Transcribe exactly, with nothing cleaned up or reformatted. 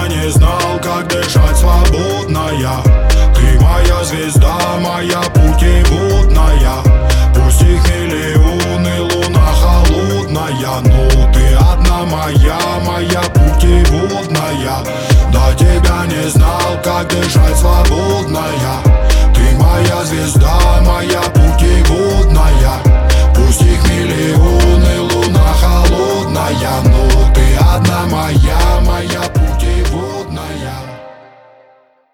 не знал, как дышать свободная. Ты моя звезда, моя путеводная. Пусть их миллионы, луна холодная, но ты одна моя, моя путеводная. До тебя не знал, как дышать свободная. Ты моя звезда, моя